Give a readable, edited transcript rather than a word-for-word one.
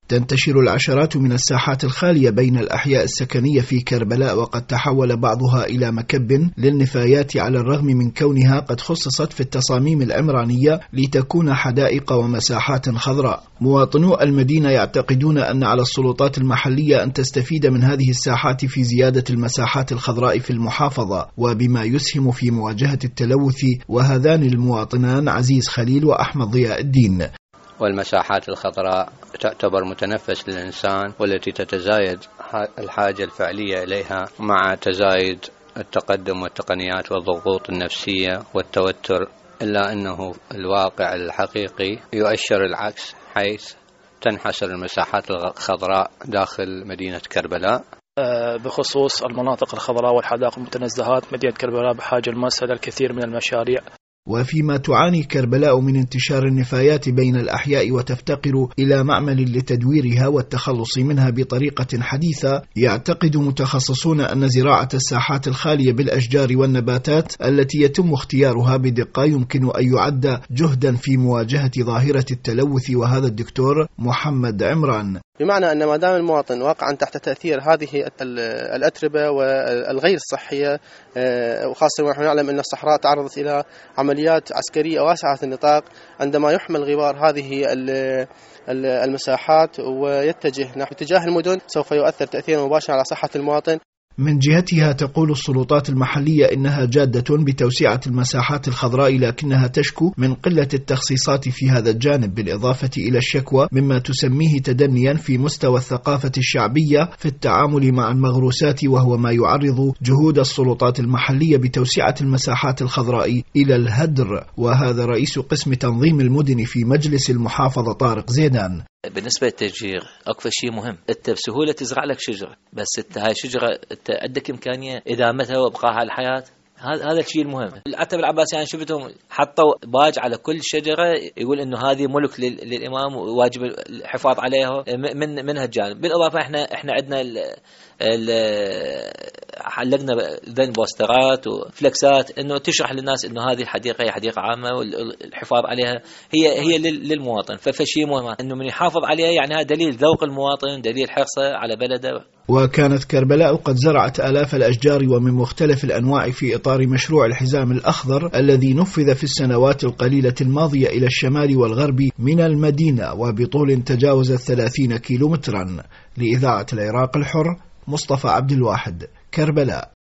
تنتشر العشرات من الساحات الخالية بين الأحياء السكنية في كربلاء، وقد تحول بعضها إلى مكب للنفايات على الرغم من كونها قد خصصت في التصاميم العمرانية لتكون حدائق ومساحات خضراء. مواطنو المدينة يعتقدون أن على السلطات المحلية أن تستفيد من هذه الساحات في زيادة المساحات الخضراء في المحافظة، وبما يسهم في مواجهة التلوث. وهذان المواطنان عزيز خليل وأحمد ضياء الدين. والمساحات الخضراء تعتبر متنفس للإنسان، والتي تتزايد الحاجة الفعلية إليها مع تزايد التقدم والتقنيات والضغوط النفسية والتوتر، إلا أنه الواقع الحقيقي يؤشر العكس، حيث تنحسر المساحات الخضراء داخل مدينة كربلاء. بخصوص المناطق الخضراء والحدائق المتنزهات، مدينة كربلاء بحاجة لمسها الكثير من المشاريع. وفيما تعاني كربلاء من انتشار النفايات بين الأحياء وتفتقر إلى معمل لتدويرها والتخلص منها بطريقة حديثة، يعتقد متخصصون أن زراعة الساحات الخالية بالأشجار والنباتات التي يتم اختيارها بدقة يمكن أن يعد جهدا في مواجهة ظاهرة التلوث. وهذا الدكتور محمد عمران. بمعنى أن ما دام المواطن واقعا تحت تأثير هذه الأتربة والغير الصحية، وخاصة ونحن نعلم أن الصحراء تعرضت إلى عمليات عسكرية واسعة النطاق، عندما يحمل غبار هذه المساحات ويتجه نحو اتجاه المدن سوف يؤثر تأثيرا مباشرا على صحة المواطن. من جهتها تقول السلطات المحلية إنها جادة بتوسعة المساحات الخضراء، لكنها تشكو من قلة التخصيصات في هذا الجانب، بالإضافة إلى الشكوى مما تسميه تدنيا في مستوى الثقافة الشعبية في التعامل مع المغروسات، وهو ما يعرض جهود السلطات المحلية بتوسعة المساحات الخضراء إلى الهدر. وهذا رئيس قسم تنظيم المدن في مجلس المحافظة طارق زيدان. بالنسبة للتشجير أكثر شيء مهم، أنت بسهولة تزرع لك شجرة، بس أنت هاي الشجرة أنت عندك إمكانية إدامتها وإبقائها على الحياة. هذا الشيء المهم. العتب العباسي يعني شفتهم حطوا باج على كل شجرة يقول إنه هذه ملك للإمام وواجب الحفاظ عليها من هالجانب. بالإضافة إحنا عندنا حلقنا ذن بوسترات وفلكسات إنه تشرح للناس إنه هذه الحديقة هي حديقة عامة والحفاظ عليها هي للمواطن. فشيء مهم إنه من يحافظ عليها، يعني هذا دليل ذوق المواطن، دليل حرصه على بلده. وكانت كربلاء قد زرعت آلاف الأشجار ومن مختلف الأنواع في إطار مشروع الحزام الأخضر الذي نفذ في السنوات القليلة الماضية إلى الشمال والغرب من المدينة، وبطول تجاوز 30 كيلومترا. لإذاعة العراق الحر، مصطفى عبد الواحد، كربلاء.